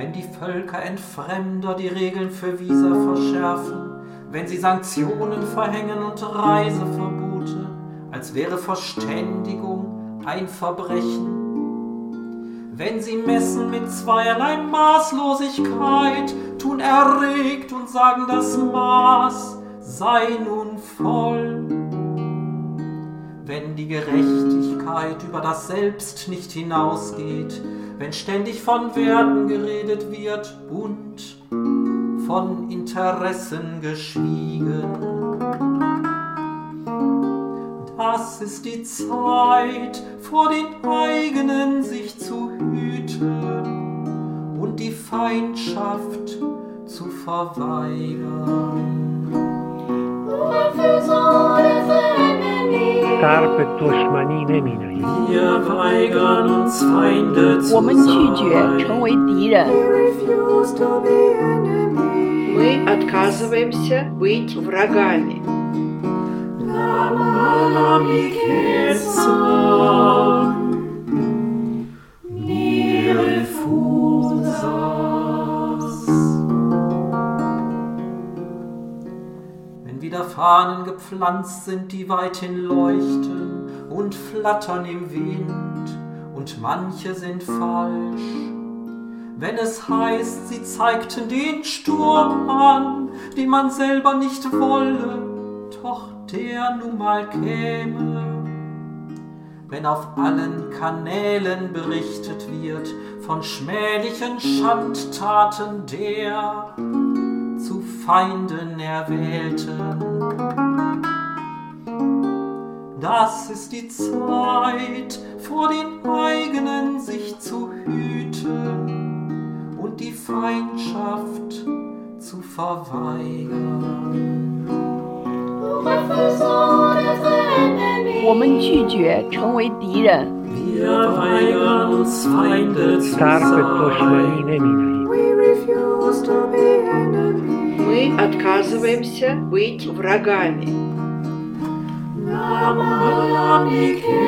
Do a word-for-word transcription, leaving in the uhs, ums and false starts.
Wenn die Völkerentfremder die Regeln für Visa verschärfen, wenn sie Sanktionen verhängen und Reiseverbote, als wäre Verständigung ein Verbrechen. Wenn sie messen mit zweierlei Maßlosigkeit, tun erregt und sagen, das Maß sei nun voll. Wenn die Gerechtigkeit über das Selbst nicht hinausgeht, wenn ständig von Werten geredet wird und von Interessen geschwiegen. Das ist die Zeit, vor den eigenen sich zu hüten und die Feindschaft zu verweigern. Carpe Toshmani Nemini. Wir weigern uns, Feinde zu 我们拒绝成为敌人。 Мы отказываемся быть врагами. Wenn wieder Fahnen gepflanzt sind, die weithin leuchten und flattern im Wind, und manche sind falsch. Wenn es heißt, sie zeigten den Sturm an, den man selber nicht wolle, doch der nun mal käme. Wenn auf allen Kanälen berichtet wird von schmählichen Schandtaten der zu Feinden Erwählten. Das ist die Zeit, vor den eigenen sich zu hüten und die Feindschaft zu verweigern. 我们拒绝成为敌人。 Wir weigern uns, Feinde zu Carpe Toshmani sein. Nemini. Мы отказываемся быть врагами. Nam